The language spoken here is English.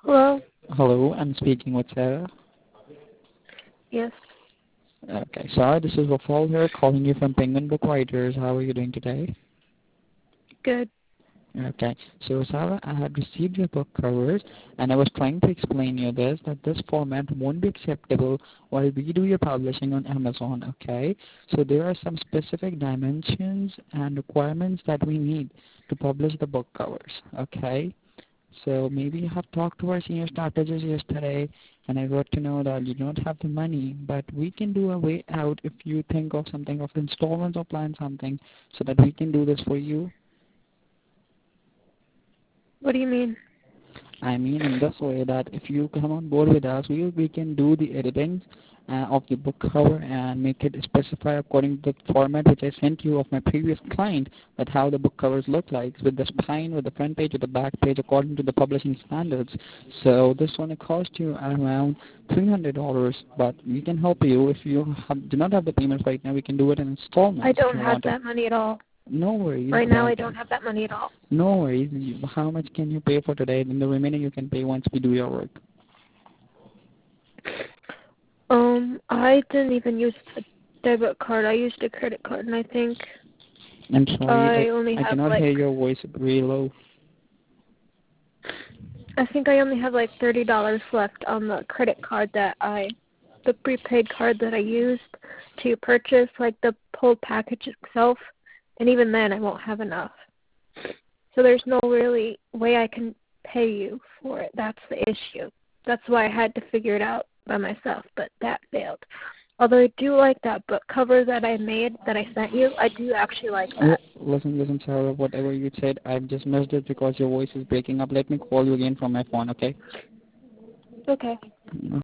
Hello? Hello, I'm speaking with Sarah. Yes. Okay, Sarah, this is Wafal here calling you from Penguin Book Writers. How are you doing today? Good. Okay, so Sarah, I had received your book covers and I was trying to explain you this, that this format won't be acceptable while we do your publishing on Amazon, okay? So there are some specific dimensions and requirements that we need to publish the book covers, okay? So maybe you have talked to our senior strategist yesterday and I got to know that you don't have the money, but we can do a way out if you think of something of installments or plan something so that we can do this for you. What do you mean? I mean in this way that if you come on board with us, we can do the editing of the book cover and make it specify according to the format which I sent you of my previous client, that how the book covers look like with the spine, with the front page, with the back page according to the publishing standards. So this one it cost you around $300, but we can help you if you do not have the payments right now. We can do it in I installments if don't you have want it. that money at all. No worries. Right now I don't have that money at all. No worries. How much can you pay for today? And the remaining you can pay once we do your work. I didn't even use a debit card. I used a credit card, and I think I'm I sorry, only I have cannot hear your voice really low. I think I only have like $30 left on the credit card the prepaid card that I used to purchase like the whole package itself, and even then I won't have enough. So there's no really way I can pay you for it. That's the issue. That's why I had to figure it out by myself, but that failed. Although I do like that book cover that I made, that I sent you, I do actually like that. Listen, Sarah, whatever you said, I've just missed it because your voice is breaking up. Let me call you again from my phone, okay? Okay.